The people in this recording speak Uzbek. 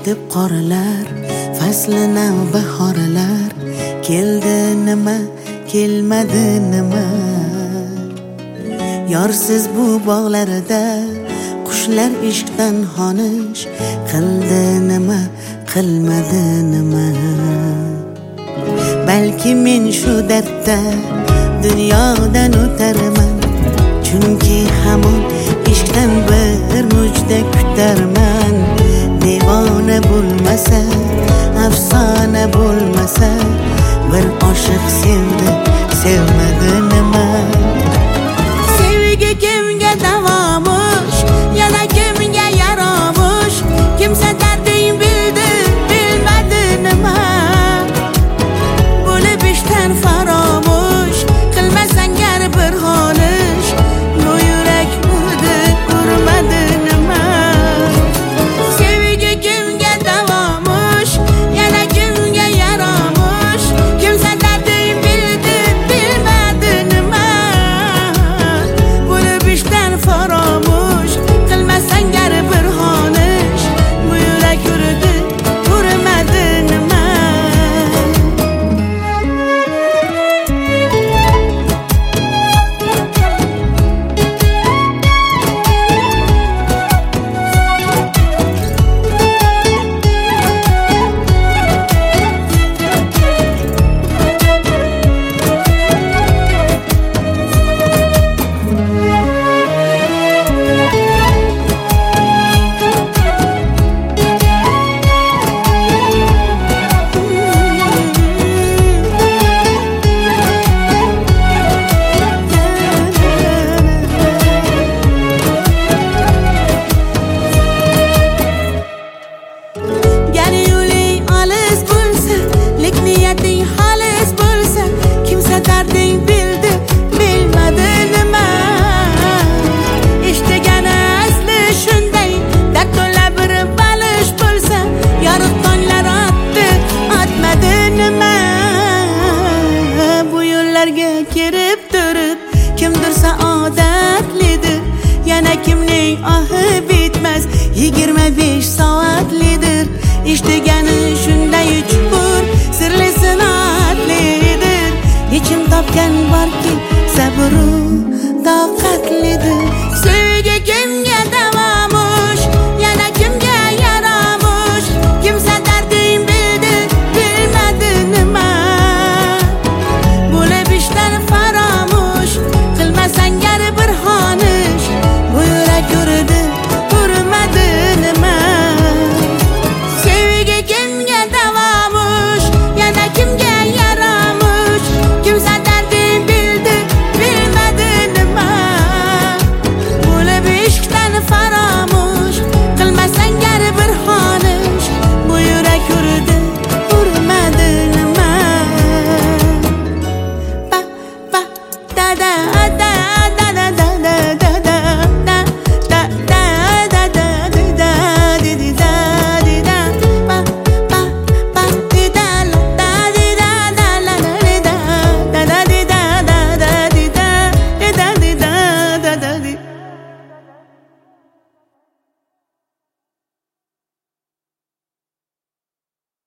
yetib qoralar, fasli navbahorlar. Keldi nima, kelmadi nima. Yorsiz bu bog'larida qushlar ishqdan xonish. Qildi nima, qilmadi nima. Balki men shu dardda dunyodan o'tarman, chunki hamon ishqdan bir mujda kutarman. Devona bo'lmasa, afsona bo'lmasa, bir oshiq sevdi, sevmadi nima. Sevgi kimga davomish, yana kimga yaromish. Kimsa darding bildi, bilmadi nima. Bo'lib ishdan faromush, qilmasang gar bir xonish. Bu yurak urdi, urmadi nima. Sevgi kimga davomish, yana kimga yaromish. Kimsa darding bildi, bilmadi nima. Bo'lib ishdan faromush, qilmasang gar bir xonish. Bu yurak urdi, urmadi nima. Darding bildi, bilmadi nima. Eshitgani asli shunday, dard to'la bir balish bo'lsa, yorug' tonglar otdi, otmadi nima. Bu yo'llarga kirib turib, kimdir saodatlidir, yana kimning ohi bitmas, 25 soatlidir. Eshitgani shunday chuqur, sirli sinatlidir. Yechim topgan borki, sabru toqatlidir.